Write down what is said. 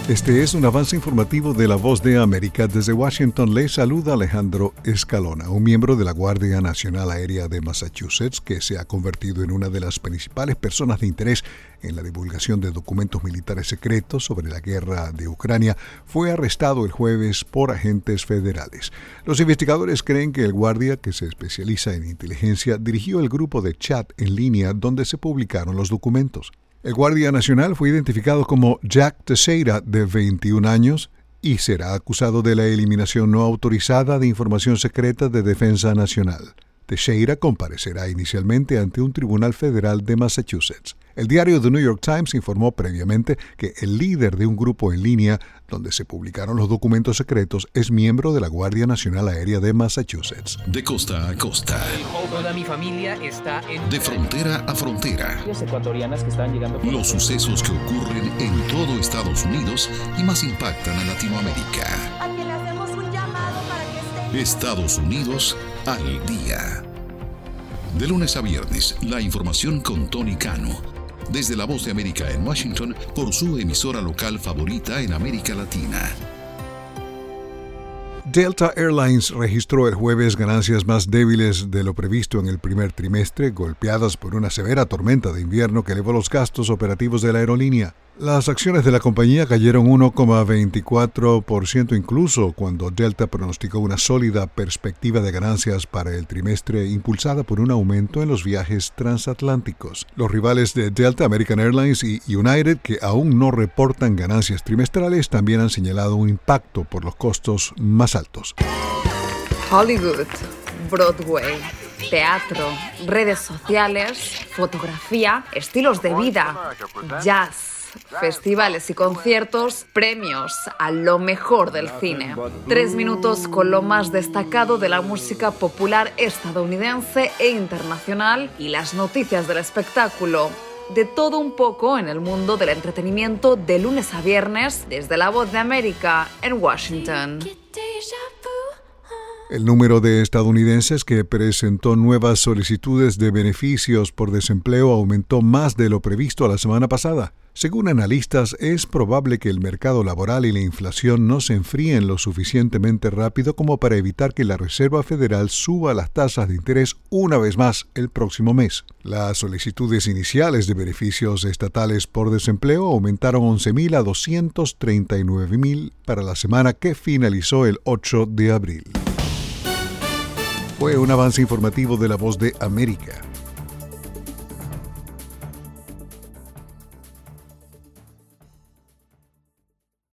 Este es un avance informativo de La Voz de América. Desde Washington le saluda Alejandro Escalona, un miembro de la Guardia Nacional Aérea de Massachusetts que se ha convertido en una de las principales personas de interés en la divulgación de documentos militares secretos sobre la guerra de Ucrania. Fue arrestado el jueves por agentes federales. Los investigadores creen que el guardia, que se especializa en inteligencia, dirigió el grupo de chat en línea donde se publicaron los documentos. El Guardia Nacional fue identificado como Jack Teixeira, de 21 años, y será acusado de la eliminación no autorizada de información secreta de Defensa Nacional. Teixeira comparecerá inicialmente ante un tribunal federal de Massachusetts. El diario The New York Times informó previamente que el líder de un grupo en línea donde se publicaron los documentos secretos es miembro de la Guardia Nacional Aérea de Massachusetts. De costa a costa. Toda mi familia está en... De frontera a frontera. Ecuatorianas que están llegando... Los sucesos que ocurren en todo Estados Unidos y más impactan a Latinoamérica. A quien le hacemos un llamado para que esté... Estados Unidos al día. De lunes a viernes, la información con Tony Cano. Desde La Voz de América en Washington, por su emisora local favorita en América Latina. Delta Airlines registró el jueves ganancias más débiles de lo previsto en el primer trimestre, golpeadas por una severa tormenta de invierno que elevó los gastos operativos de la aerolínea. Las acciones de la compañía cayeron 1,24% incluso cuando Delta pronosticó una sólida perspectiva de ganancias para el trimestre impulsada por un aumento en los viajes transatlánticos. Los rivales de Delta, American Airlines y United, que aún no reportan ganancias trimestrales, también han señalado un impacto por los costos más altos. Hollywood, Broadway, teatro, redes sociales, fotografía, estilos de vida, jazz, festivales y conciertos, premios a lo mejor del cine. 3 minutos con lo más destacado de la música popular estadounidense e internacional y las noticias del espectáculo. De todo un poco en el mundo del entretenimiento de lunes a viernes desde La Voz de América en Washington. El número de estadounidenses que presentó nuevas solicitudes de beneficios por desempleo aumentó más de lo previsto la semana pasada. Según analistas, es probable que el mercado laboral y la inflación no se enfríen lo suficientemente rápido como para evitar que la Reserva Federal suba las tasas de interés una vez más el próximo mes. Las solicitudes iniciales de beneficios estatales por desempleo aumentaron 11,000 a 239,000 para la semana que finalizó el 8 de abril. Fue un avance informativo de La Voz de América.